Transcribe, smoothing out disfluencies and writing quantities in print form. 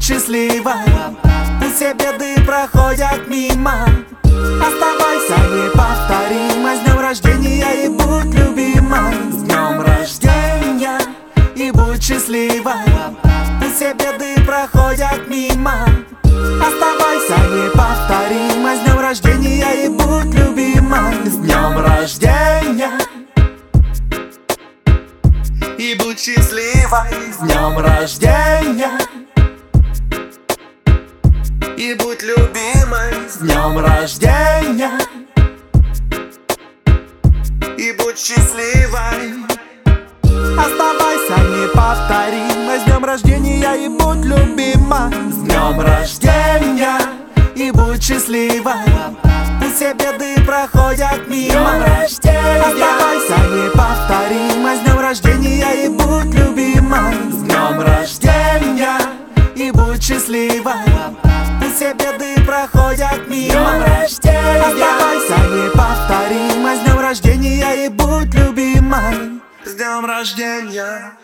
будь счастливой. Пусть все беды проходят мимо. Оставайся неповторимой. С днем рождения и будь любимой. С днем рождения и будь счастливой. Пусть все беды проходят мимо. Оставайся неповторимой. С днем рождения и будь любимой. С днем рождения и будь счастливой. С днем рождения и будь любимой. С днем рождения и будь счастливой. Оставайся неповторимой. С днем рождения и будь любимой. С днем рождения и будь счастливой. Пусть все беды проходят мимо. Оставайся неповторимой. С днем рождения и будь любимой. С днем рождения и будь счастливой. Пусть все беды проходят мимо. Оставайся неповторимой. С днем рождения и будь любимой. С днем рождения.